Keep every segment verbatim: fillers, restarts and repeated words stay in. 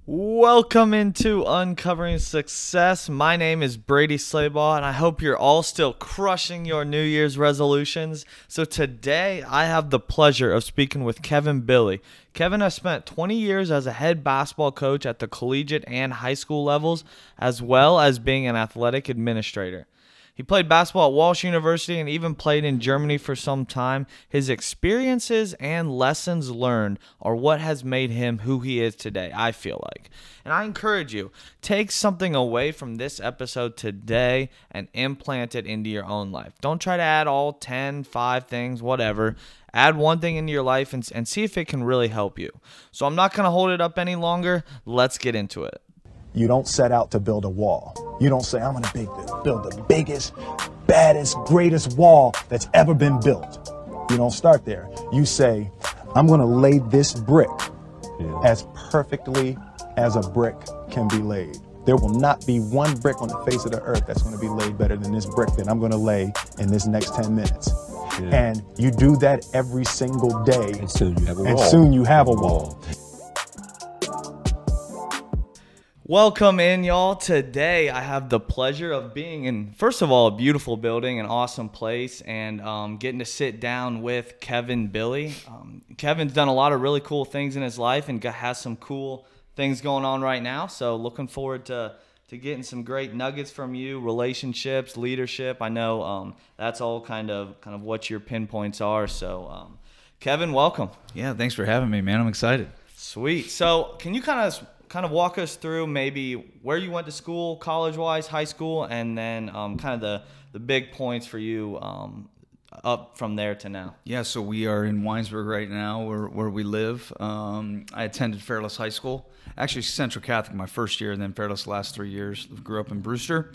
Welcome into Uncovering Success. My name is Brady Slaybaugh, and I hope you're all still crushing your New Year's resolutions. So today, I have the pleasure of speaking with Kevin Billy. Kevin has spent twenty years as a head basketball coach at the collegiate and high school levels, as well as being an athletic administrator. He played basketball at Walsh University and even played in Germany for some time. His experiences and lessons learned are what has made him who he is today, I feel like. And I encourage you, take something away from this episode today and implant it into your own life. Don't try to add all ten, five things, whatever. Add one thing into your life and, and see if it can really help you. So I'm not going to hold it up any longer. Let's get into it. You don't set out to build a wall. You don't say, I'm going to build the biggest, baddest, greatest wall that's ever been built. You don't start there. You say, I'm going to lay this brick yeah. as perfectly as a brick can be laid. There will not be one brick on the face of the earth that's going to be laid better than this brick that I'm going to lay in this next ten minutes. Yeah. And you do that every single day. And soon you have a and wall. soon you have a wall. Welcome in, y'all. Today, I have the pleasure of being in, first of all, a beautiful building, an awesome place, and um, getting to sit down with Kevin Billy. Um, Kevin's done a lot of really cool things in his life and has some cool things going on right now. So looking forward to, to getting some great nuggets from you, relationships, leadership. I know um, that's all kind of kind of what your pinpoints are. So, um, Kevin, welcome. Yeah, thanks for having me, man. I'm excited. Sweet. So can you kind of... kind of walk us through maybe where you went to school, college-wise, high school, and then um, kind of the, the big points for you um, up from there to now. Yeah, so we are in Winesburg right now where, where we live. Um, I attended Fairless High School, actually Central Catholic my first year, and then Fairless the last three years. Grew up in Brewster.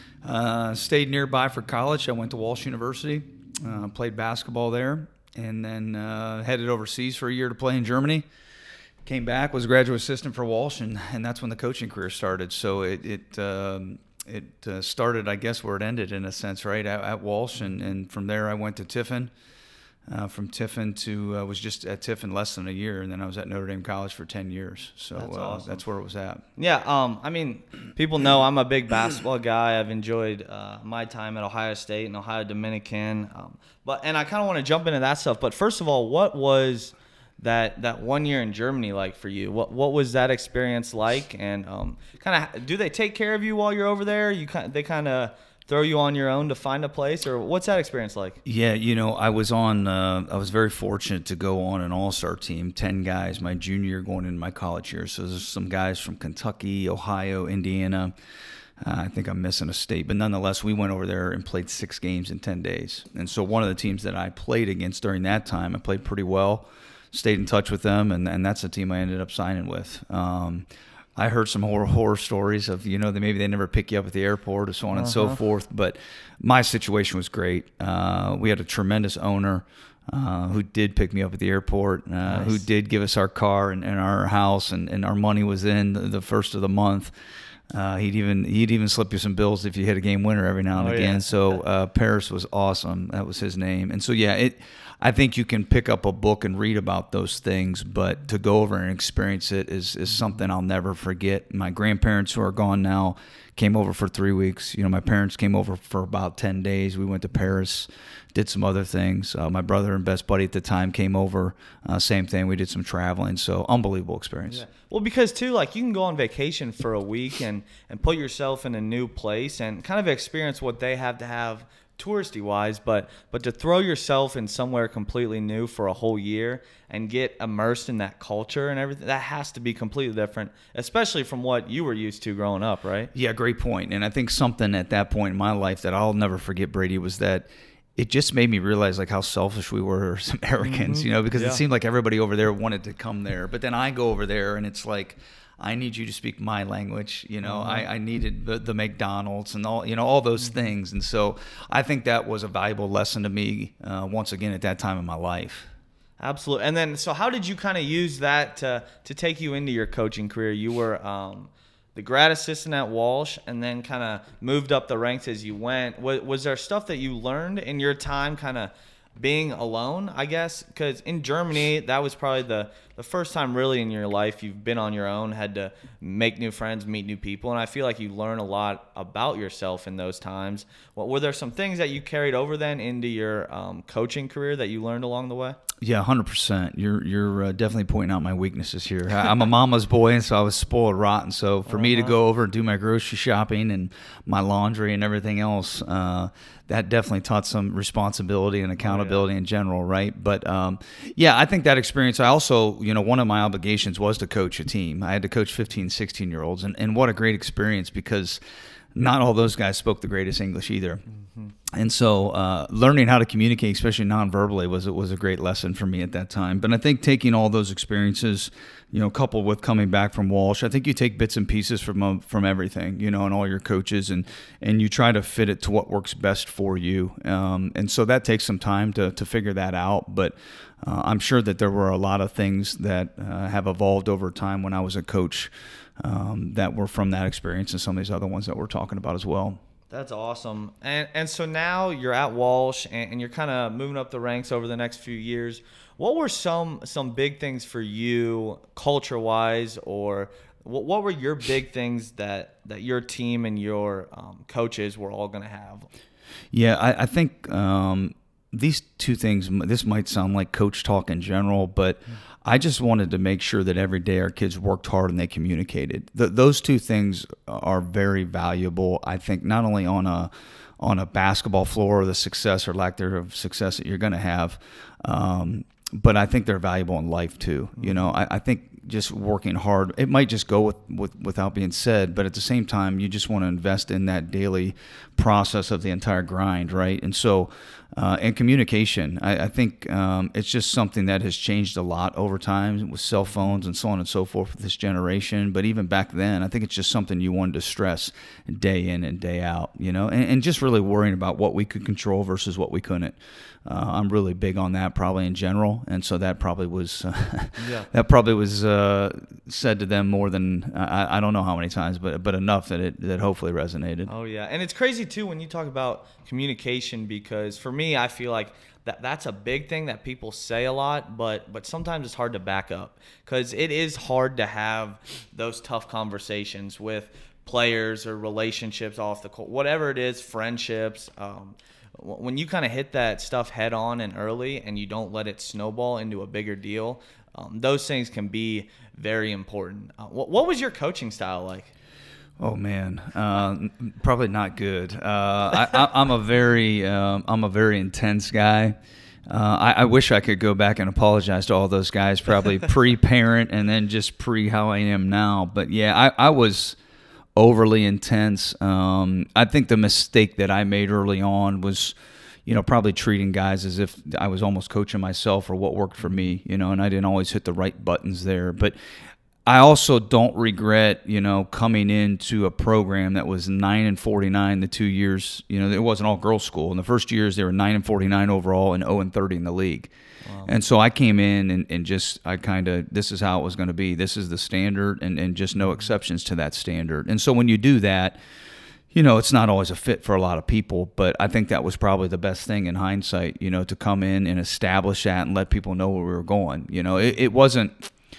Uh, stayed nearby for college. I went to Walsh University, uh, played basketball there, and then uh, headed overseas for a year to play in Germany. Came back, was a graduate assistant for Walsh, and, and that's when the coaching career started. So it it um, it uh, started, I guess, where it ended in a sense, right, at, at Walsh, and, and from there I went to Tiffin. Uh, from Tiffin to uh, was just at Tiffin less than a year, and then I was at Notre Dame College for ten years. So that's, uh, awesome. That's where it was at. Yeah, um, I mean, people know I'm a big basketball guy. I've enjoyed uh, my time at Ohio State and Ohio Dominican, um, but and I kind of want to jump into that stuff. But first of all, what was that that one year in Germany like for you? What what was that experience like? And um, kind of do they take care of you while you're over there? You kind they kind of throw you on your own to find a place, or what's that experience like? Yeah, you know, I was on. Uh, I was very fortunate to go on an all-star team, ten guys, my junior year going into my college year. So there's some guys from Kentucky, Ohio, Indiana. Uh, I think I'm missing a state, but nonetheless, we went over there and played six games in ten days. And so one of the teams that I played against during that time, I played pretty well. Stayed in touch with them, and, and that's the team I ended up signing with. Um, I heard some horror, horror stories of, you know, that maybe they never pick you up at the airport or so on uh-huh. and so forth, but my situation was great. Uh, we had a tremendous owner uh, who did pick me up at the airport, uh, nice. who did give us our car and, and our house, and, and our money was in the, the first of the month. Uh, he'd even he'd even slip you some bills if you hit a game winner every now and oh, again. Yeah. So uh, Paris was awesome. That was his name. And so, yeah, it. I think you can pick up a book and read about those things, but to go over and experience it is, is something I'll never forget. My grandparents, who are gone now, came over for three weeks. You know, my parents came over for about ten days. We went to Paris, did some other things. Uh, my brother and best buddy at the time came over. Uh, same thing. We did some traveling. So unbelievable experience. Yeah. Well, because, too, like you can go on vacation for a week and, and put yourself in a new place and kind of experience what they have to have touristy wise, but but to throw yourself in somewhere completely new for a whole year and get immersed in that culture and everything, that has to be completely different, especially from what you were used to growing up, right? Yeah, great point. And I think something at that point in my life that I'll never forget, Brady, was that it just made me realize like how selfish we were as Americans, mm-hmm. you know, because yeah. it seemed like everybody over there wanted to come there, but then I go over there and it's like, I need you to speak my language. You know, mm-hmm. I, I needed the, the McDonald's and all, you know, all those mm-hmm. things. And so I think that was a valuable lesson to me uh, once again at that time in my life. Absolutely. And then, so how did you kind of use that to, to take you into your coaching career? You were um, the grad assistant at Walsh and then kind of moved up the ranks as you went. Was, was there stuff that you learned in your time kind of being alone, I guess, because in Germany, that was probably the, the first time really in your life you've been on your own, had to make new friends, meet new people, and I feel like you learn a lot about yourself in those times. Well, were there some things that you carried over then into your um, coaching career that you learned along the way? Yeah, one hundred percent. You're you're uh, definitely pointing out my weaknesses here. I'm a mama's boy, and so I was spoiled rotten. So for uh-huh. me to go over and do my grocery shopping and my laundry and everything else, uh, that definitely taught some responsibility and accountability oh, yeah. in general, right? But um, yeah, I think that experience, I also, you know, one of my obligations was to coach a team. I had to coach fifteen, sixteen-year-olds, and, and what a great experience, because not all those guys spoke the greatest English either. Mm-hmm. And so uh, learning how to communicate, especially non-verbally, was, was a great lesson for me at that time. But I think taking all those experiences, you know, coupled with coming back from Walsh, I think you take bits and pieces from from everything, you know, and all your coaches, and, and you try to fit it to what works best for you. Um, and so that takes some time to, to figure that out. But uh, I'm sure that there were a lot of things that uh, have evolved over time when I was a coach um, that were from that experience, and some of these other ones that we're talking about as well. That's awesome. And and so now you're at Walsh, and, and you're kind of moving up the ranks over the next few years. What were some some big things for you culture-wise, or what, what were your big things that, that your team and your um, coaches were all going to have? Yeah, I, I think um, these two things, this might sound like coach talk in general, but I just wanted to make sure that every day our kids worked hard and they communicated. The, those two things are very valuable, I think, not only on a on a basketball floor, the success or lack thereof success that you're going to have, um, but I think they're valuable in life too. You know, I, I think just working hard, it might just go with, with without being said, but at the same time, you just want to invest in that daily process of the entire grind, right? And so, uh, and communication, I, I think um, it's just something that has changed a lot over time with cell phones and so on and so forth with this generation. But even back then, I think it's just something you wanted to stress day in and day out, you know, and, and just really worrying about what we could control versus what we couldn't. Uh, I'm really big on that probably in general, and so that probably was uh, yeah. that probably was uh, said to them more than I, I don't know how many times, but but enough that it that hopefully resonated. Oh yeah, and it's crazy too when you talk about communication, because for me, I feel like that that's a big thing that people say a lot, but but sometimes it's hard to back up, because it is hard to have those tough conversations with players or relationships off the court, whatever it is, friendships. Um, When you kind of hit that stuff head on and early, and you don't let it snowball into a bigger deal, um, those things can be very important. Uh, what, what was your coaching style like? Oh man, uh, probably not good. Uh, I, I, I'm a very, um, I'm a very intense guy. Uh, I, I wish I could go back and apologize to all those guys, probably pre-parent and then just pre how I am now. But yeah, I, I was overly intense. Um, I think the mistake that I made early on was, you know, probably treating guys as if I was almost coaching myself or what worked for me, you know, and I didn't always hit the right buttons there. But I also don't regret, you know, coming into a program that was nine and forty-nine the two years, you know, it wasn't all girls school. In the first years, they were nine and forty-nine overall and oh and thirty in the league. Wow. And so I came in and, and just, I kind of, this is how it was going to be. This is the standard, and, and just no exceptions to that standard. And so when you do that, you know, it's not always a fit for a lot of people, but I think that was probably the best thing in hindsight, you know, to come in and establish that and let people know where we were going. You know, it, it wasn't,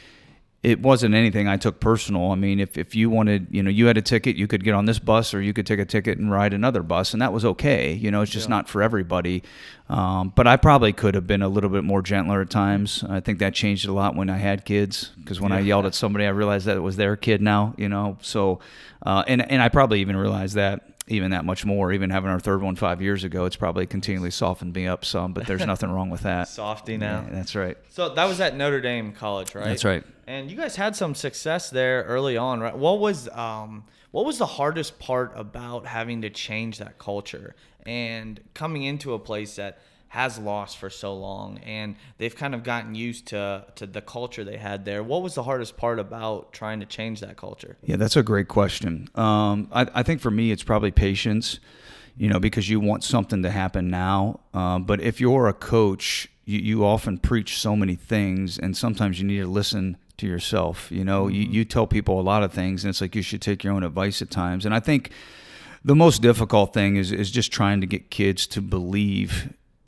it wasn't anything I took personal. I mean, if, if you wanted, you know, you had a ticket, you could get on this bus, or you could take a ticket and ride another bus, and that was okay. You know, it's just yeah. not for everybody. Um, but I probably could have been a little bit more gentler at times. I think that changed a lot when I had kids, because when yeah. I yelled at somebody, I realized that it was their kid now, you know. So, uh, and, and I probably even realized that even that much more, even having our third one five years ago, it's probably continually softened me up some, but there's nothing wrong with that. Softy now. Yeah, that's right. So that was at Notre Dame College, right? That's right. And you guys had some success there early on, right? What was um, what was the hardest part about having to change that culture and coming into a place that has lost for so long, and they've kind of gotten used to to the culture they had there? What was the hardest part about trying to change that culture? Yeah, that's a great question. Um, I, I think for me, it's probably patience, you know, because you want something to happen now. Um, but if you're a coach, you, you often preach so many things, and sometimes you need to listen to yourself. You know, mm-hmm. you, you tell people a lot of things, and it's like you should take your own advice at times. And I think the most difficult thing is is just trying to get kids to believe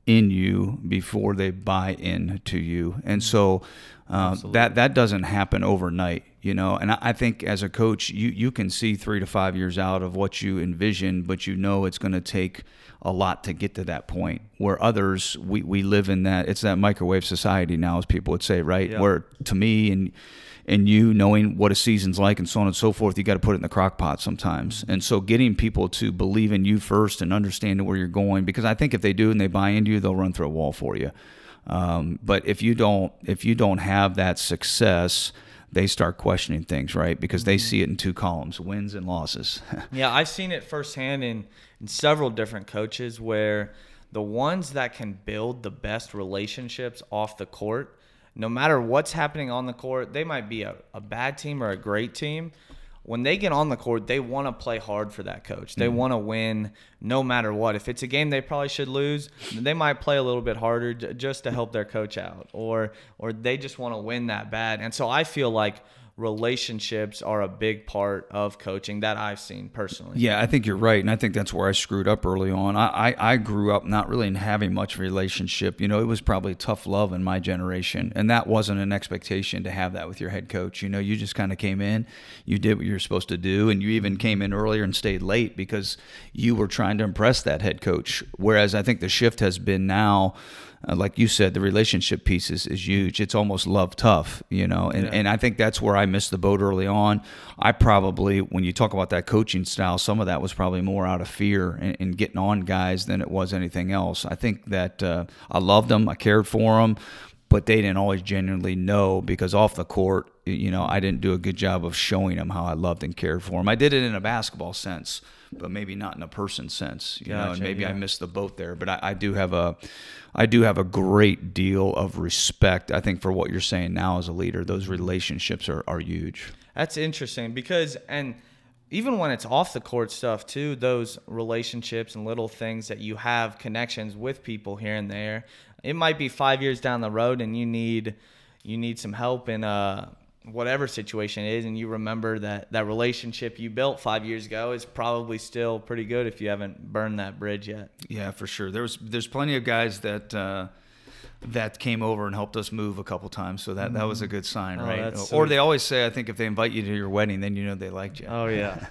in you before they buy into you. And so uh, that that doesn't happen overnight, you know. And I, I think as a coach, you, you can see three to five years out of what you envision, but you know it's going to take a lot to get to that point. Where others, we, we live in that, it's that microwave society now, as people would say, right? Yeah. Where to me and and you knowing what a season's like and so on and so forth, you got to put it in the crock pot sometimes. And so getting people to believe in you first and understand where you're going, because I think if they do and they buy into you, they'll run through a wall for you. Um, but if you don't, if you don't have that success, they start questioning things, right? Because they see it in two columns, wins and losses. Yeah, I've seen it firsthand in, in several different coaches where the ones that can build the best relationships off the court, no matter what's happening on the court, they might be a, a bad team or a great team. When they get on the court, they want to play hard for that coach. They mm-hmm. want to win no matter what. If it's a game they probably should lose, they might play a little bit harder j- just to help their coach out, or or they just want to win that bad. And so I feel like relationships are a big part of coaching that I've seen personally. Yeah, I think you're right, and I think that's where I screwed up early on. I, I, I grew up not really having much relationship. You know, it was probably tough love in my generation, and that wasn't an expectation to have that with your head coach. You know, you just kind of came in, you did what you were supposed to do, and you even came in earlier and stayed late because you were trying to impress that head coach. Whereas I think the shift has been now, Uh, like you said, the relationship piece is, is huge. It's almost love tough, you know, and, Yeah. and I think that's where I missed the boat early on. I probably, when you talk about that coaching style, some of that was probably more out of fear and, and getting on guys than it was anything else. I think that uh, I loved them, I cared for them, but they didn't always genuinely know, because off the court, you know, I didn't do a good job of showing them how I loved and cared for them. I did it in a basketball sense, but maybe not in a person sense, you Gotcha, know, and maybe yeah. I missed the boat there. But I, I do have a, I do have a great deal of respect, I think, for what you're saying now as a leader. Those relationships are, are huge. That's interesting because, and even when it's off the court stuff too, those relationships and little things that you have connections with people here and there, it might be five years down the road and you need, you need some help in a, whatever situation it is, and you remember that that relationship you built five years ago is probably still pretty good if you haven't burned that bridge yet. Yeah, for sure. There's there's plenty of guys that uh, that came over and helped us move a couple times, so that, that was a good sign, Oh, right? that's Or sweet. they always say, I think if they invite you to your wedding, then you know they liked you. Oh yeah.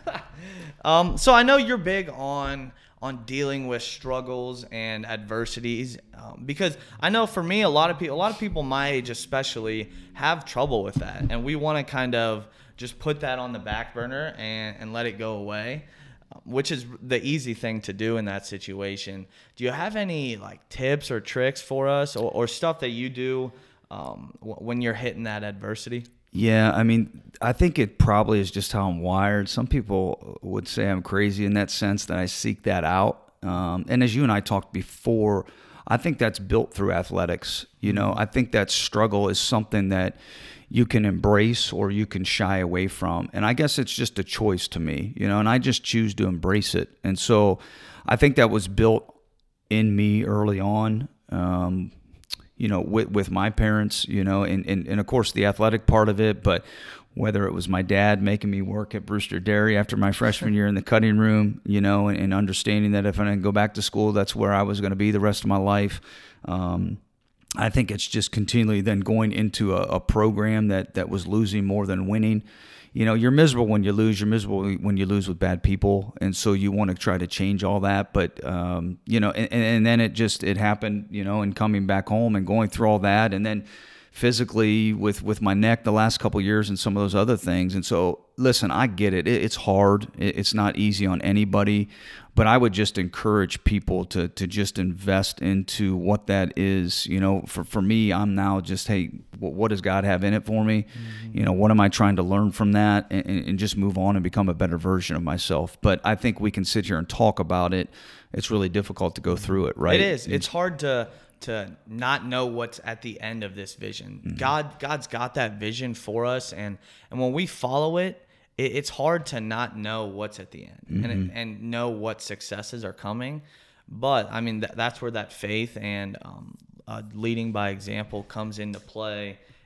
um, so I know you're big on on dealing with struggles and adversities, um, because I know for me, a lot of people, a lot of people my age especially, have trouble with that, and we want to kind of just put that on the back burner and and let it go away, which is the easy thing to do in that situation. Do you have any like tips or tricks for us, or, or stuff that you do um, w- when you're hitting that adversity? Yeah, I mean, I think it probably is just how I'm wired. Some people would say I'm crazy in that sense, that I seek that out. Um, and as you and I talked before, I think that's built through athletics. You know, I think that struggle is something that you can embrace or you can shy away from. And I guess it's just a choice to me, you know, and I just choose to embrace it. And so I think that was built in me early on. Um, you know, with, with my parents, you know, and, and, and of course the athletic part of it, but whether it was my dad making me work at Brewster Dairy after my freshman year in the cutting room, you know, and, and understanding that if I didn't go back to school, that's where I was going to be the rest of my life. Um, I think it's just continually then going into a, a program that, that was losing more than winning. You know, you're miserable when you lose. You're miserable when you lose with bad people, and so you want to try to change all that. But um, you know, and, and then it just it happened. You know, and coming back home and going through all that, and then physically with with my neck the last couple of years and some of those other things. And so, listen, I get it. it it's hard. It, it's not easy on anybody. But I would just encourage people to to just invest into what that is. You know, for, for me, I'm now just, hey, what does God have in it for me? Mm-hmm. You know, what am I trying to learn from that, and, and just move on and become a better version of myself. But I think we can sit here and talk about it. It's really difficult to go through it, right? It is. It's hard to to not know what's at the end of this vision. Mm-hmm. God God's got that vision for us, and and when we follow it, it's hard to not know what's at the end, mm-hmm. and and know what successes are coming. But I mean, th- that's where that faith and um, uh, leading by example comes into play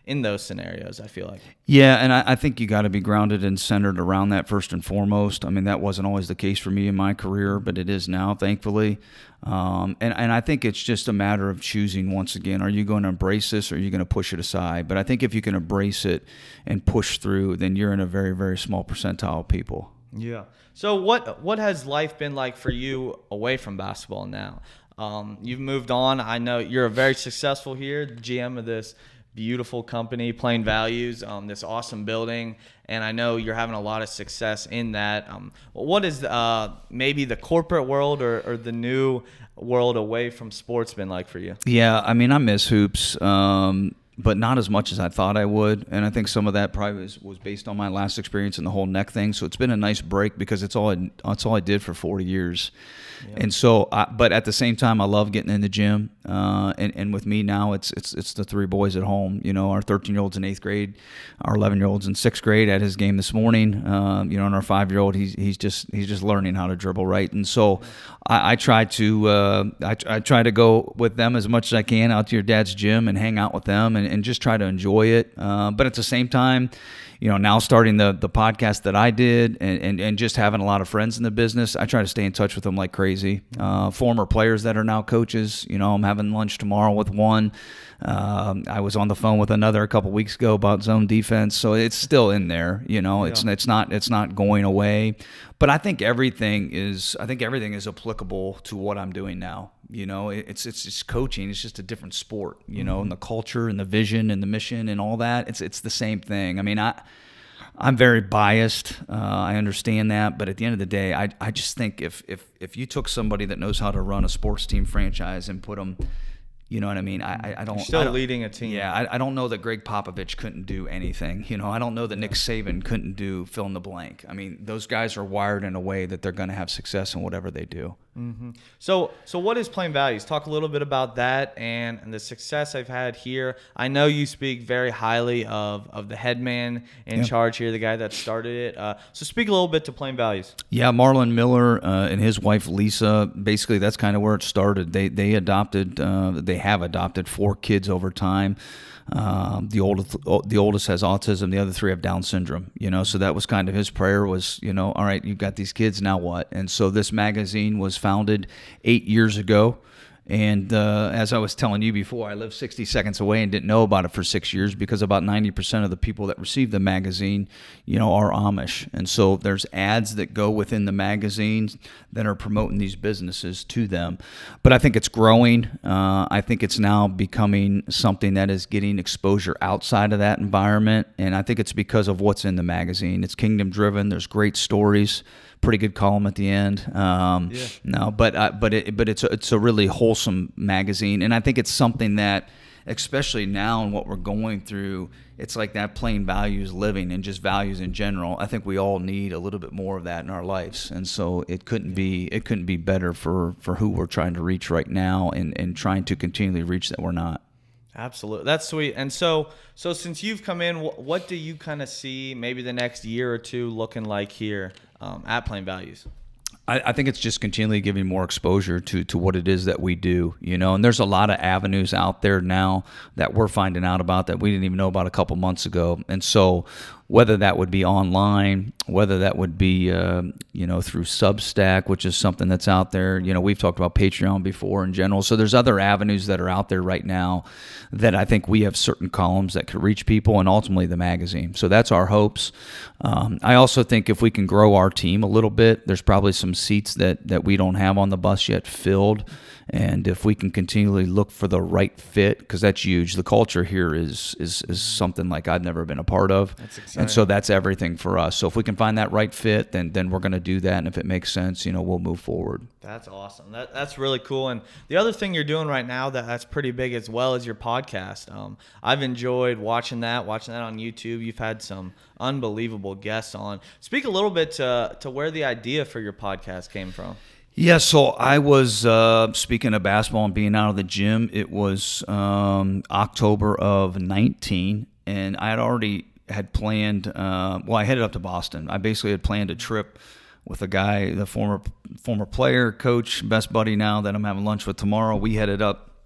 in those scenarios, I feel like. Yeah, and I, I think you got to be grounded and centered around that first and foremost. I mean, that wasn't always the case for me in my career, but it is now, thankfully. Um, and, and I think it's just a matter of choosing, once again, are you going to embrace this or are you going to push it aside? But I think if you can embrace it and push through, then you're in a very, very small percentile of people. Yeah. So what what has life been like for you away from basketball now? Um, you've moved on. I know you're very successful here, the G M of this beautiful company, Plain Values, um, this awesome building, and I know you're having a lot of success in that. Um, what is uh, maybe the corporate world or, or the new world away from sports been like for you? Yeah, I mean, I miss hoops, um, but not as much as I thought I would, and I think some of that probably was, was based on my last experience and the whole neck thing. So it's been a nice break because it's all I, it's all I did for forty years. Yeah. And so, I, but at the same time, I love getting in the gym. Uh, and, and with me now, it's it's it's the three boys at home. You know, our thirteen-year-old's in eighth grade, our eleven-year-old's in sixth grade at his game this morning. Um, you know, and our five-year-old, he's he's just he's just learning how to dribble right. And so, I, I try to uh, I, I try to go with them as much as I can out to your dad's gym and hang out with them and, and just try to enjoy it. Uh, but at the same time, you know, now starting the the podcast that I did and, and, and just having a lot of friends in the business, I try to stay in touch with them like crazy. Uh, former players that are now coaches, you know, I'm having lunch tomorrow with one. Um, I was on the phone with another a couple weeks ago about zone defense, so it's still in there. You know, it's yeah. it's not it's not going away. But I think everything is I think everything is applicable to what I'm doing now. You know, it's it's just coaching. It's just a different sport. You know, mm-hmm. and the culture and the vision and the mission and all that. It's it's the same thing. I mean, I. I'm very biased. Uh, I understand that, but at the end of the day, I I just think if if if you took somebody that knows how to run a sports team franchise and put them, you know what I mean? I I don't. You're still I don't, leading a team. Yeah, I, I don't know that Greg Popovich couldn't do anything. You know, I don't know that Nick Saban couldn't do fill in the blank. I mean, those guys are wired in a way that they're going to have success in whatever they do. Mm-hmm. So, so what is Plain Values? Talk a little bit about that and, and the success I've had here. I know you speak very highly of, of the head man in yeah. charge here, the guy that started it. Uh, so speak a little bit to Plain Values. Yeah, Marlon Miller uh, and his wife Lisa, basically that's kind of where it started. They they adopted, uh, they have adopted four kids over time. Um, the oldest, the oldest has autism. The other three have Down syndrome. You know, so that was kind of his prayer was, you know, all right, you've got these kids, now what? And so this magazine was founded eight years ago. And uh, as I was telling you before, I lived sixty seconds away and didn't know about it for six years because about ninety percent of the people that receive the magazine, you know, are Amish. And so there's ads that go within the magazines that are promoting these businesses to them. But I think it's growing. Uh, I think it's now becoming something that is getting exposure outside of that environment. And I think it's because of what's in the magazine. It's kingdom driven. There's great stories. Pretty good column at the end. Um, yeah. No, but uh, but it, but it's a, it's a really wholesome magazine, and I think it's something that, especially now in what we're going through, it's like that plain values living and just values in general. I think we all need a little bit more of that in our lives, and so it couldn't be it couldn't be better for for who we're trying to reach right now, and and trying to continually reach that we're not. Absolutely. That's sweet. And so, so since you've come in, what do you kind of see maybe the next year or two looking like here um, at Plain Values? I, I think it's just continually giving more exposure to to what it is that we do, you know. And there's a lot of avenues out there now that we're finding out about that we didn't even know about a couple months ago. And so whether that would be online, whether that would be, uh, you know, through Substack, which is something that's out there. You know, we've talked about Patreon before in general. So there's other avenues that are out there right now that I think we have certain columns that could reach people, and ultimately the magazine. So that's our hopes. Um, I also think if we can grow our team a little bit, there's probably some seats that, that we don't have on the bus yet filled. And if we can continually look for the right fit, because that's huge. The culture here is is is something like I've never been a part of. That's exciting. And so that's everything for us. So if we can find that right fit, then then we're going to do that. And if it makes sense, you know, we'll move forward. That's awesome. That that's really cool. And the other thing you're doing right now that that's pretty big as well is your podcast. Um, I've enjoyed watching that, watching that on YouTube. You've had some unbelievable guests on. Speak a little bit to to where the idea for your podcast came from. Yeah, so I was, uh, speaking of basketball and being out of the gym, it was um, October of nineteen, and I had already had planned, uh, well, I headed up to Boston. I basically had planned a trip with a guy, the former former player, coach, best buddy now that I'm having lunch with tomorrow. We headed up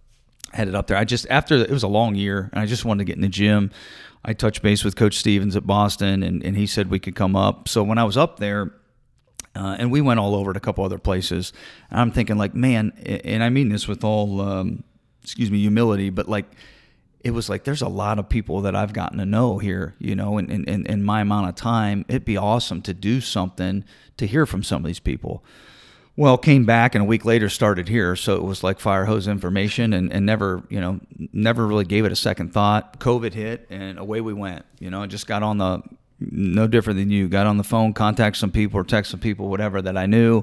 headed up there. I just, after, it was a long year, and I just wanted to get in the gym. I touched base with Coach Stevens at Boston, and, and he said we could come up. So when I was up there, uh, and we went all over to a couple other places, and I'm thinking like, man, and I mean this with all, um, excuse me, humility, but like, it was like, there's a lot of people that I've gotten to know here, you know, in, in, in my amount of time. It'd be awesome to do something to hear from some of these people. Well, came back and a week later started here. So it was like fire hose information, and, and never, you know, never really gave it a second thought. COVID hit and away we went, you know, just got on the, no different than you, got on the phone, contact some people or text some people, whatever that I knew.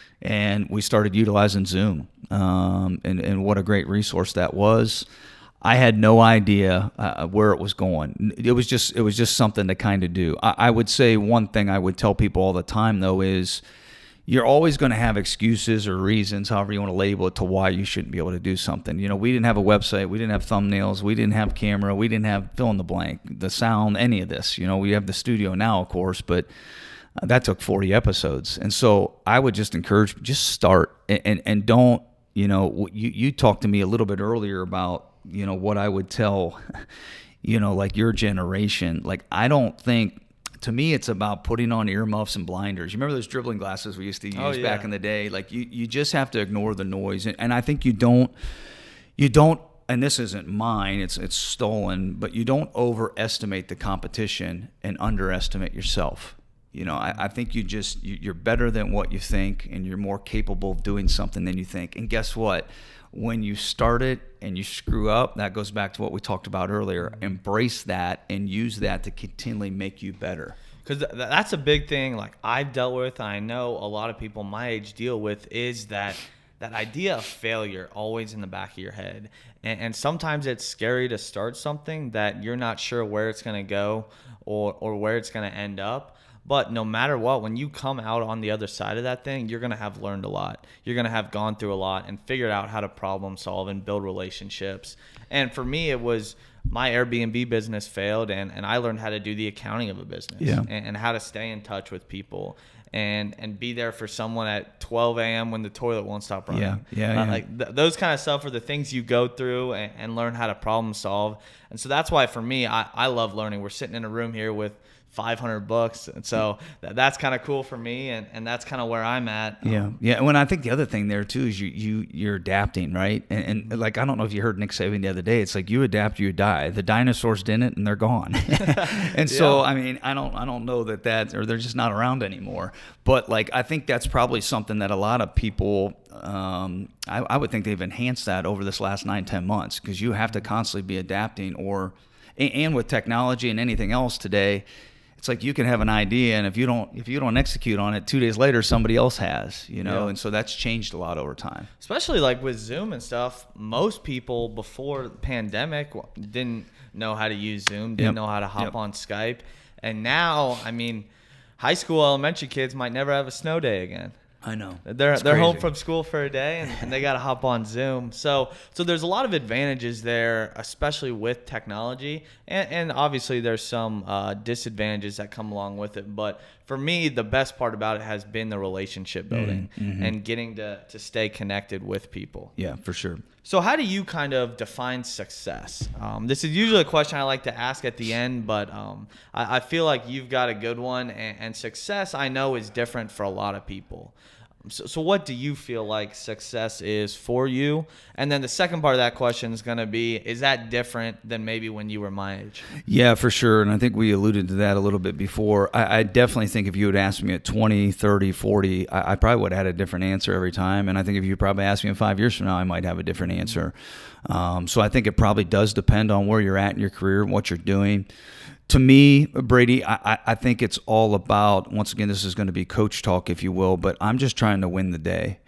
And we started utilizing Zoom, um, and, and what a great resource that was. I had no idea uh, where it was going. It was just it was just something to kind of do. I, I would say one thing I would tell people all the time, though, is you're always going to have excuses or reasons, however you want to label it, to why you shouldn't be able to do something. You know, we didn't have a website. We didn't have thumbnails. We didn't have camera. We didn't have fill in the blank, the sound, any of this. You know, we have the studio now, of course, but uh, that took forty episodes. And so I would just encourage, just start and, and, and don't, you know, you, you talked to me a little bit earlier about, you know, what I would tell, you know, like your generation. Like, I don't think, to me, it's about putting on earmuffs and blinders. You remember those dribbling glasses we used to use Oh, yeah. back in the day? Like, you, you just have to ignore the noise. And, and I think you don't, you don't, and this isn't mine, it's, it's stolen, but you don't overestimate the competition and underestimate yourself. You know, I, I think you just, you, you're better than what you think, and you're more capable of doing something than you think. And guess what? When you start it and you screw up, that goes back to what we talked about earlier. Embrace that and use that to continually make you better. Because th- that's a big thing, like I've dealt with, and I know a lot of people my age deal with, is that that idea of failure always in the back of your head. And, and sometimes it's scary to start something that you're not sure where it's going to go or, or where it's going to end up. But no matter what, when you come out on the other side of that thing, you're going to have learned a lot. You're going to have gone through a lot and figured out how to problem solve and build relationships. And for me, it was my Airbnb business failed, and, and I learned how to do the accounting of a business, yeah. and, and how to stay in touch with people and, and be there for someone at twelve a.m. when the toilet won't stop running. Yeah, yeah, uh, yeah. Like th- those kind of stuff are the things you go through and, and learn how to problem solve. And so that's why for me, I, I love learning. We're sitting in a room here with five hundred books, and so that, that's kind of cool for me, and, and that's kind of where I'm at. Yeah, Um, yeah. When I think the other thing there too is you you you're adapting, right? And, and like, I don't know if you heard Nick Saban the other day. It's like, you adapt, you die. The dinosaurs didn't, and they're gone. And so, Yeah. I mean, I don't I don't know that that, or they're just not around anymore. But like, I think that's probably something that a lot of people, um, I, I would think they've enhanced that over this last nine ten months, because you have to constantly be adapting. Or and, and with technology and anything else today, it's like you can have an idea, and if you don't if you don't execute on it, two days later somebody else has, you know. Yeah. And so that's changed a lot over time. Especially like with Zoom and stuff, most people before the pandemic w- didn't know how to use Zoom, didn't Yep. know how to hop Yep. on Skype. And now, I mean, high school, elementary kids might never have a snow day again. I know. They're It's they're home crazy. from school for a day, and, and they got to hop on Zoom. So so there's a lot of advantages there, especially with technology, and, and obviously there's some uh, disadvantages that come along with it. But for me, the best part about it has been the relationship building Mm-hmm. and getting to to stay connected with people. Yeah, for sure. So how do you kind of define success? Um, this is usually a question I like to ask at the end, but um, I, I feel like you've got a good one, and, and success I know is different for a lot of people. So, so what do you feel like success is for you? And then the second part of that question is going to be, is that different than maybe when you were my age? Yeah, for sure. And I think we alluded to that a little bit before. I, I definitely think if you had asked me at twenty, thirty, forty, I, I probably would have had a different answer every time. And I think if you probably asked me in five years from now, I might have a different answer. Um, so I think it probably does depend on where you're at in your career and what you're doing. To me, Brady, I, I think it's all about, once again, this is going to be coach talk, if you will, but I'm just trying to win the day.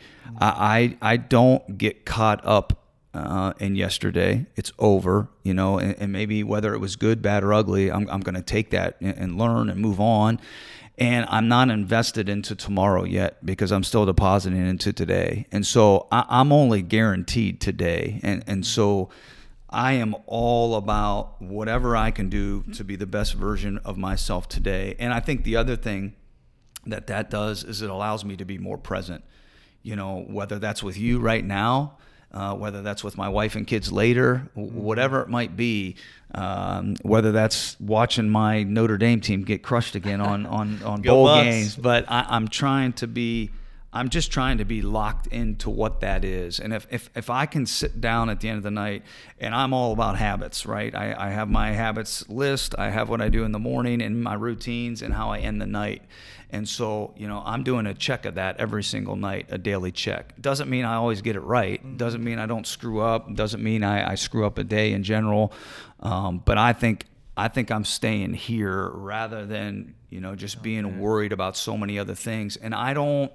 I, I, I don't get caught up uh, in yesterday. It's over, you know, and, and maybe whether it was good, bad, or ugly, I'm, I'm going to take that and, and learn and move on. And I'm not invested into tomorrow yet, because I'm still depositing into today. And so I, I'm only guaranteed today. And, and so I am all about whatever I can do to be the best version of myself today. And I think the other thing that that does is it allows me to be more present, you know, whether that's with you right now, uh, whether that's with my wife and kids later, whatever it might be, um, whether that's watching my Notre Dame team get crushed again on, on, on bowl Bucks. games. But I, I'm trying to be I'm just trying to be locked into what that is. And if, if, if I can sit down at the end of the night, and I'm all about habits, right? I, I have my habits list. I have what I do in the morning and my routines and how I end the night. And so, you know, I'm doing a check of that every single night, a daily check. Doesn't mean I always get it right. Doesn't mean I don't screw up. Doesn't mean I, I screw up a day in general. Um, but I think I think I'm staying here rather than, you know, just being okay. worried about so many other things. And I don't,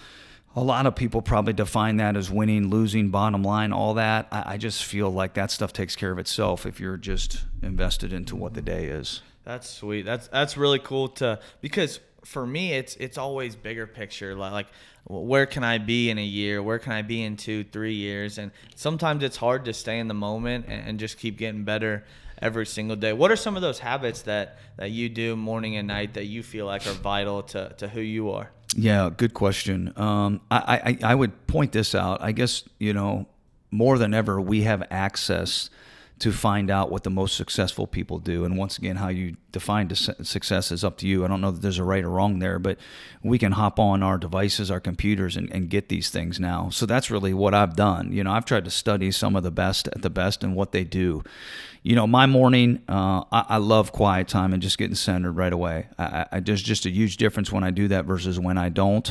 a lot of people probably define that as winning, losing, bottom line, all that. I, I just feel like that stuff takes care of itself if you're just invested into what the day is. That's sweet. That's that's really cool to, because for me it's it's always bigger picture. Like, like where can I be in a year? Where can I be in two, three years? And sometimes it's hard to stay in the moment and, and just keep getting better every single day. What are some of those habits that, that you do morning and night that you feel like are vital to, to who you are? Yeah, good question. Um, I, I, I would point this out. I guess, you know, more than ever, we have access to find out what the most successful people do. And once again, how you define success is up to you. I don't know that there's a right or wrong there, but we can hop on our devices, our computers, and, and get these things now. So that's really what I've done. You know, I've tried to study some of the best at the best and what they do. You know, my morning, uh, I, I love quiet time and just getting centered right away. I, I, there's just a huge difference when I do that versus when I don't.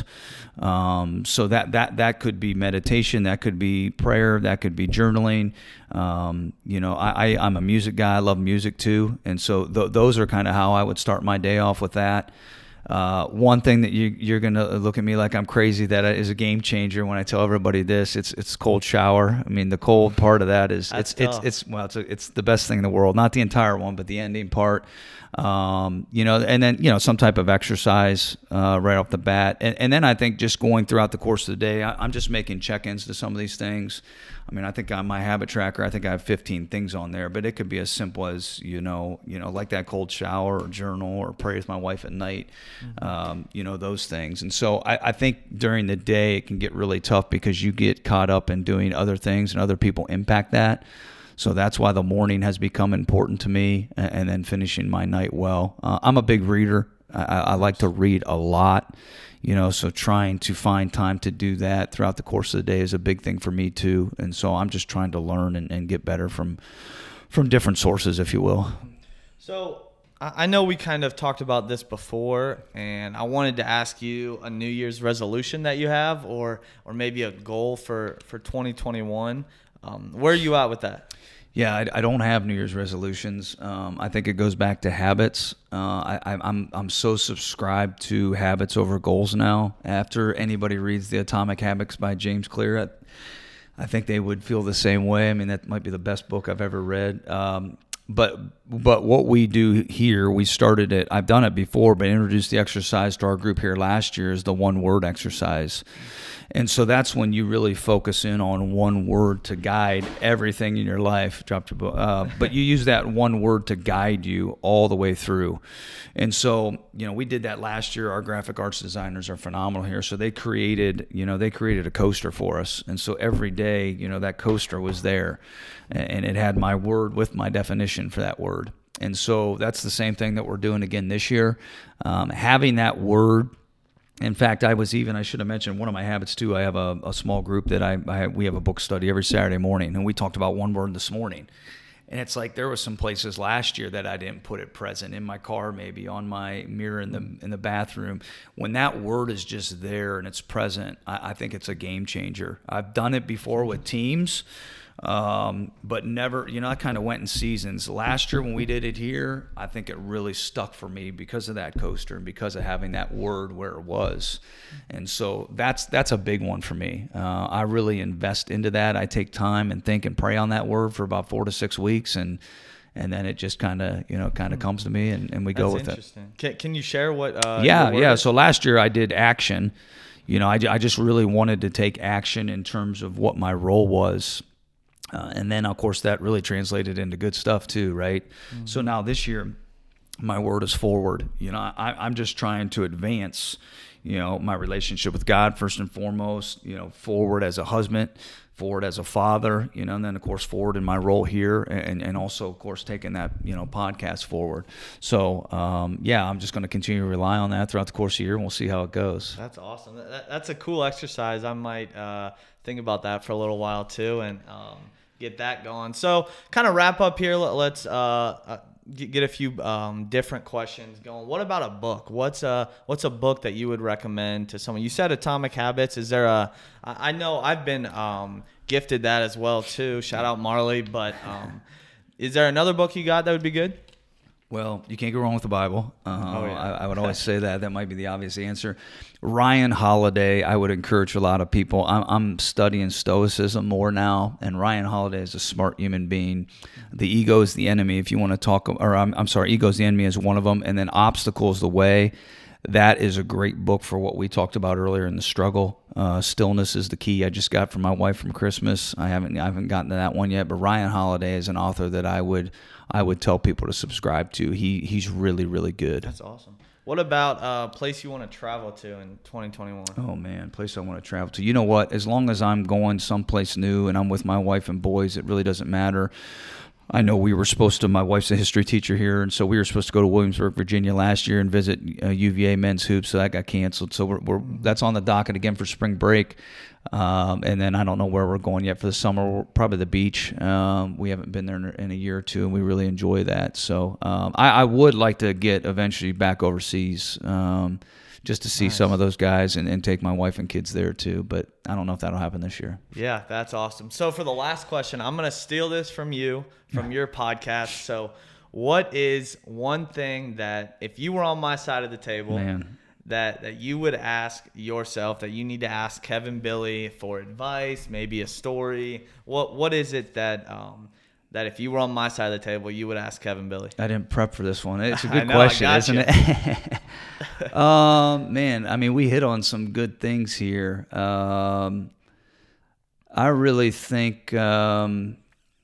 Um, so that that that could be meditation, that could be prayer, that could be journaling. Um, you know, I, I, I'm a music guy. I love music too, and so th- those are kind of how I would start my day off with that. Uh, one thing that you, you're going to look at me like I'm crazy that is a game changer when I tell everybody this, it's it's cold shower. I mean, the cold part of that is That's it's, it's it's well, it's a, it's the best thing in the world. Not the entire one, but the ending part. Um, you know, and then you know some type of exercise uh, right off the bat, and, and then I think just going throughout the course of the day, I, I'm just making check-ins to some of these things. I mean, I think on my habit tracker, I think I have fifteen things on there, but it could be as simple as, you know, you know, like that cold shower or journal or pray with my wife at night, mm-hmm. um, you know, those things. And so I, I think during the day it can get really tough because you get caught up in doing other things and other people impact that. So that's why the morning has become important to me, and then finishing my night well. Uh, I'm a big reader. I, I like to read a lot. You know, so trying to find time to do that throughout the course of the day is a big thing for me too. And so I'm just trying to learn and, and get better from from different sources, if you will. So I know we kind of talked about this before, and I wanted to ask you a New Year's resolution that you have, or or maybe a goal for, for twenty twenty-one. Um, where are you at with that? Yeah, I, I don't have New Year's resolutions. Um, I think it goes back to habits. Uh, I, I'm I'm so subscribed to habits over goals now. After anybody reads The Atomic Habits by James Clear, I, I think they would feel the same way. I mean, that might be the best book I've ever read. Um, but but what we do here, we started it. I've done it before, but introduced the exercise to our group here last year is the one word exercise. And so that's when you really focus in on one word to guide everything in your life. Dropped your book, uh, but you use that one word to guide you all the way through. And so, you know, we did that last year. Our graphic arts designers are phenomenal here. So they created, you know, they created a coaster for us. And so every day, you know, that coaster was there, and it had my word with my definition for that word. And so that's the same thing that we're doing again this year. Um, having that word. In fact, I was even, I should have mentioned one of my habits too. I have a, a small group that I, I we have a book study every Saturday morning, and we talked about one word this morning. And it's like there were some places last year that I didn't put it present in my car, maybe on my mirror in the in the bathroom. When that word is just there and it's present, I, I think it's a game changer. I've done it before with teams. Um, but never, you know, I kind of went in seasons. Last year when we did it here, I think it really stuck for me because of that coaster and because of having that word where it was. And so that's, that's a big one for me. Uh, I really invest into that. I take time and think and pray on that word for about four to six weeks. And, and then it just kind of, you know, kind of comes to me and, and we go with it. Can, can you share what, uh, yeah, yeah. So last year I did action. You know, I, I just really wanted to take action in terms of what my role was. Uh, and then, of course, that really translated into good stuff too, right? Mm-hmm. So now this year, my word is forward. You know, I, I'm just trying to advance, you know, my relationship with God first and foremost, you know, forward as a husband, forward as a father, you know, and then of course forward in my role here, and, and also of course taking that, you know, podcast forward. So um, yeah, I'm just going to continue to rely on that throughout the course of the year, and we'll see how it goes. That's awesome. That, that's a cool exercise. I might uh, think about that for a little while too, and um, get that going. So kind of wrap up here. Let's uh, uh, get a few um, different questions going. What about a book? What's a what's a book that you would recommend to someone? You said Atomic Habits. Is there a? I know I've been um, gifted that as well too. Shout out Marley. But um, is there another book you got that would be good? Well, you can't go wrong with the Bible. Uh, Oh, yeah. I, I would always say that. That might be the obvious answer. Ryan Holiday, I would encourage a lot of people. I'm, I'm studying Stoicism more now, and Ryan Holiday is a smart human being. The ego is the enemy, if you want to talk, or I'm, I'm sorry, ego is the enemy is one of them, and then obstacle is the way. That is a great book for what we talked about earlier in the struggle. Uh, Stillness is the key. I just got from my wife from Christmas. I haven't I haven't gotten to that one yet, but Ryan Holiday is an author that I would I would tell people to subscribe to. He he's really really good. That's awesome. What about a place you want to travel to in twenty twenty-one? Oh man, place I want to travel to. You know what? As long as I'm going someplace new and I'm with my wife and boys, it really doesn't matter. I know we were supposed to, my wife's a history teacher here, and so we were supposed to go to Williamsburg, Virginia last year and visit uh, U V A men's hoops, so that got canceled. So we're, we're that's on the docket again for spring break. Um, and then I don't know where we're going yet for the summer. We're probably the beach. Um, we haven't been there in, in a year or two, and we really enjoy that. So um, I, I would like to get eventually back overseas um, just to see Nice. some of those guys and, and take my wife and kids there too. But I don't know if that'll happen this year. Yeah, that's awesome. So for the last question, I'm going to steal this from you, from your podcast. So what is one thing that if you were on my side of the table Man. that that you would ask yourself, that you need to ask Kevin Billy for advice, maybe a story? What What is it that um, that if you were on my side of the table, you would ask Kevin Billy? I didn't prep for this one. It's a I good know, I question, got isn't you. it? um, man, I mean, we hit on some good things here. Um, I really think um,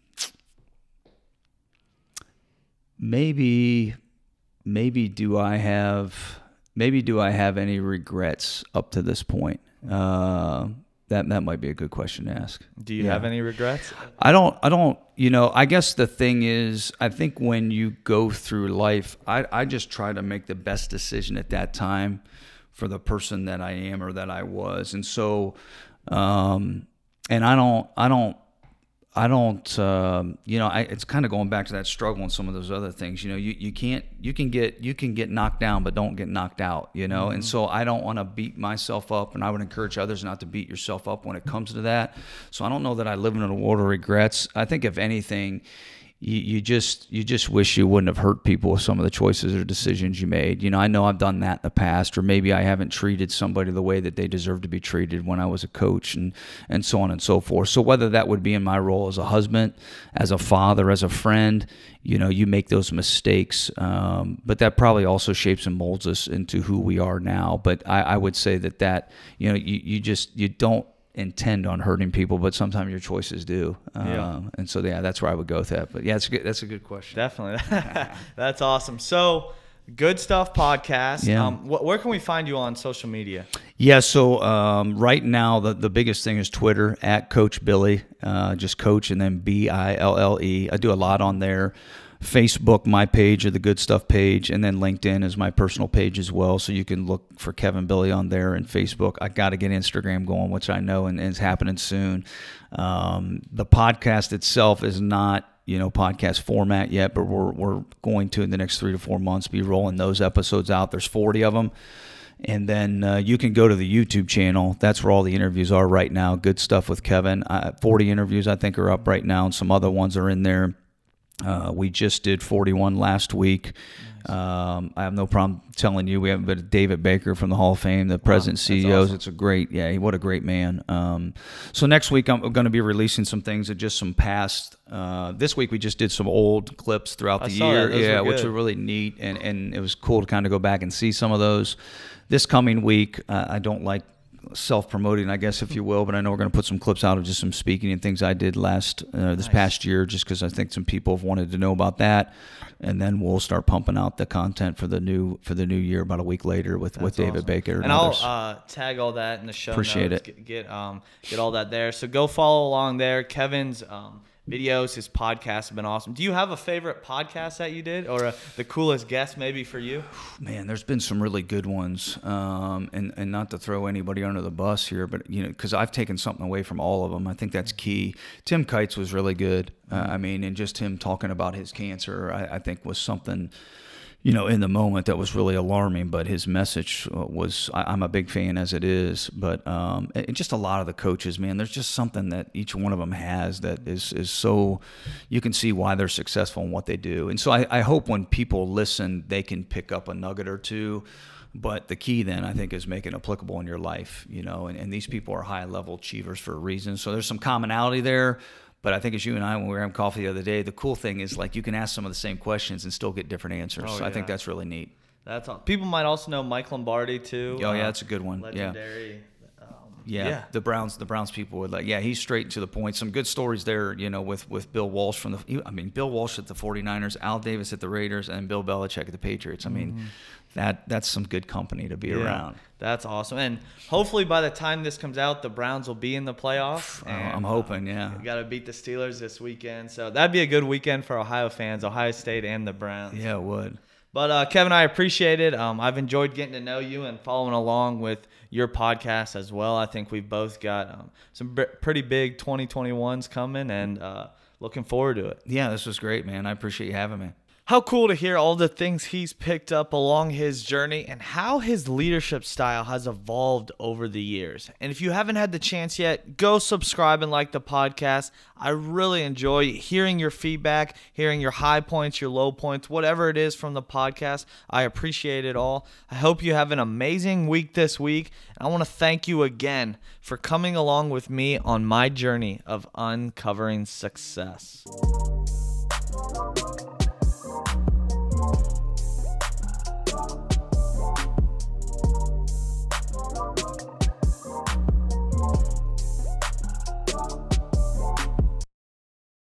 maybe, maybe do I have, maybe do I have any regrets up to this point? Uh, that that might be a good question to ask. Do you Yeah. have any regrets? I don't, I don't, you know, I guess the thing is, I think when you go through life, I, I just try to make the best decision at that time for the person that I am or that I was. And so, um, and I don't, I don't, I don't, um, you know, I, it's kind of going back to that struggle and some of those other things. You know, you, you can't, you can get, you can get knocked down, but don't get knocked out. You know, Mm-hmm. and so I don't want to beat myself up, and I would encourage others not to beat yourself up when it comes to that. So I don't know that I live in a world of regrets. I think if anything, you, you just, you just wish you wouldn't have hurt people with some of the choices or decisions you made. You know, I know I've done that in the past, or maybe I haven't treated somebody the way that they deserve to be treated when I was a coach, and, and so on and so forth. So whether that would be in my role as a husband, as a father, as a friend, you know, you make those mistakes, um, but that probably also shapes and molds us into who we are now. But I, I would say that that, you know, you, you just, you don't intend on hurting people, but sometimes your choices do. Yeah. Um, and so, yeah, that's where I would go with that. But yeah, it's a good, that's a good question. Definitely. That's awesome. So, Good Stuff Podcast. Yeah. Um, wh- where can we find you on social media? Yeah, so um, right now the, the biggest thing is Twitter, at Coach Billy, uh, just Coach and then B I L L E. I do a lot on there. Facebook, my page, or the Good Stuff page, and then LinkedIn is my personal page as well. So you can look for Kevin Billy on there and Facebook. I got to get Instagram going, which I know and, and is happening soon. Um, the podcast itself is not, you know, podcast format yet, but we're we're going to in the next three to four months be rolling those episodes out. There's forty of them. And then uh, you can go to the YouTube channel. That's where all the interviews are right now. Good Stuff with Kevin. Uh, forty interviews, I think, are up right now, and some other ones are in there. Uh, we just did forty-one last week. Nice. Um, I have no problem telling you we haven't been David Baker from the Hall of Fame, the president, wow, C E Os. awesome. It's a great, yeah, what a great man. Um, so next week I'm going to be releasing some things that just some past. Uh, this week we just did some old clips throughout I the saw year, that. Those yeah, were which good. were really neat, and and it was cool to kind of go back and see some of those. This coming week, uh, I don't like self-promoting, I guess, if you will, but I know we're going to put some clips out of just some speaking and things I did last uh, this Nice. past year, just because I think some people have wanted to know about that, and then we'll start pumping out the content for the new for the new year about a week later with, with David awesome. Baker and, And others. I'll uh, tag all that in the show Appreciate notes. it. Get, get um get all that there. So go follow along there. Kevin's um, videos, his podcasts have been awesome. Do you have a favorite podcast that you did, or a, the coolest guest maybe for you? Man, there's been some really good ones, um, and and not to throw anybody under the bus here, but you know, because I've taken something away from all of them. I think that's key. Tim Kites was really good. Uh, I mean, and just him talking about his cancer, I, I think was something, you know, in the moment that was really alarming. But his message was, I, I'm a big fan as it is. But um, and just a lot of the coaches, man, there's just something that each one of them has that is is so, you can see why they're successful in what they do. And so I, I hope when people listen, they can pick up a nugget or two. But the key then, I think, is making it applicable in your life, you know, and, and these people are high-level achievers for a reason. So there's some commonality there. But I think as you and I, when we were having coffee the other day, the cool thing is, like, you can ask some of the same questions and still get different answers. Oh, so I think yeah. that's really neat. That's all. People might also know Mike Lombardi too. Oh, yeah, uh, that's a good one. Yeah. Legendary. Um, Yeah, yeah. the Browns, the Browns people would like. Yeah, he's straight to the point. Some good stories there, you know, with, with Bill Walsh from the. I mean, Bill Walsh at the forty-niners, Al Davis at the Raiders, and Bill Belichick at the Patriots. I mean, mm-hmm. that that's some good company to be Yeah, around. That's awesome. And hopefully by the time this comes out, the Browns will be in the playoffs. And, I'm hoping, yeah. Uh, we got to beat the Steelers this weekend, so that'd be a good weekend for Ohio fans, Ohio State and the Browns. Yeah, it would. But uh, Kevin, I appreciate it. Um, I've enjoyed getting to know you and following along with your podcast as well. I think we've both got um, some b- pretty big twenty twenty-ones coming, and uh, looking forward to it. Yeah, this was great, man. I appreciate you having me. How cool to hear all the things he's picked up along his journey and how his leadership style has evolved over the years. And if you haven't had the chance yet, go subscribe and like the podcast. I really enjoy hearing your feedback, hearing your high points, your low points, whatever it is from the podcast. I appreciate it all. I hope you have an amazing week this week. And I want to thank you again for coming along with me on my journey of uncovering success.